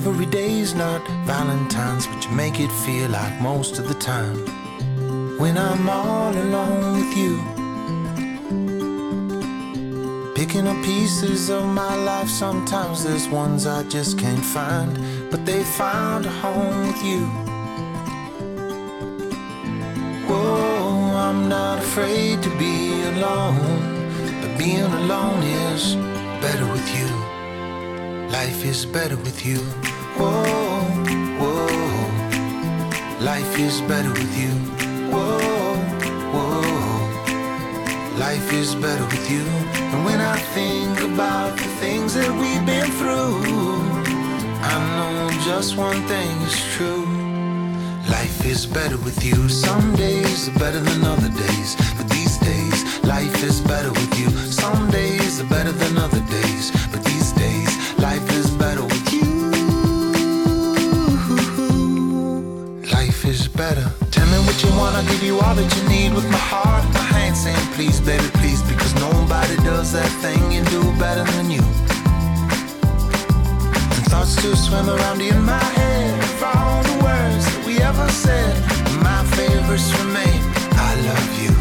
Every day's not Valentine's, but you make it feel like most of the time. When I'm all alone with you, picking up pieces of my life, sometimes there's ones I just can't find, but they found a home with you. Whoa, I'm not afraid to be alone, but being alone is better with you. Life is better with you. Whoa, whoa. Life is better with you. Whoa, whoa. Life is better with you. And when I think about the things that we've been through, I know just one thing is true. Life is better with you. Some days are better than other days, but these days, life is better with you. Some days are better than other days, but these days, life is better with you. Life is better. Tell me what you want, I'll give you all that you need. With my heart in my hand saying please, baby, please, because nobody does that thing you do better than you. And thoughts still swim around in my head of all the words that we ever said. My favorites remain, I love you.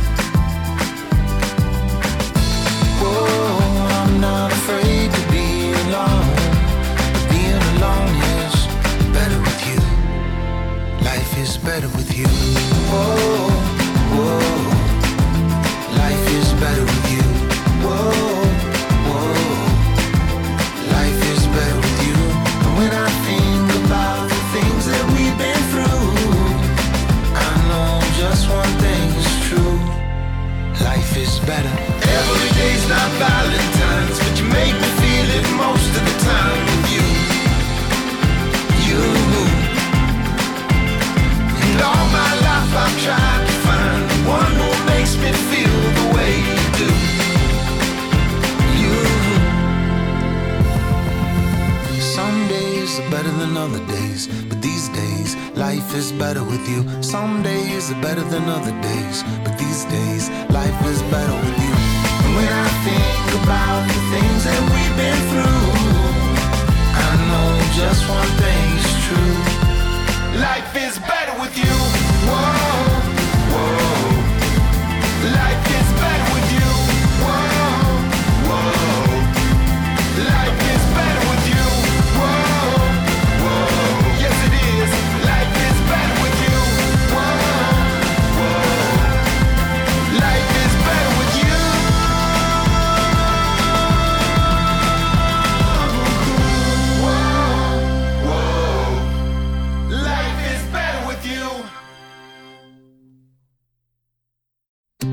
Whoa, I'm not afraid to be alone, but being alone is better with you. Life is better with you. Whoa, whoa. Life is better with you. Whoa, whoa. Life is better with you. And when I think about the things that we've been through, I know just one thing is true. Life is better. Every day's not Valentine's, but you make me feel it most of the time with you. You. And all my life I've tried to find the one who makes me feel the way you do. You. Some days are better than other days, but these days, life is better with you. Some days are better than other days, but these days, life is better with you. And when I think about the things that we've been through, I know just one thing is true. Life is better with you. Whoa.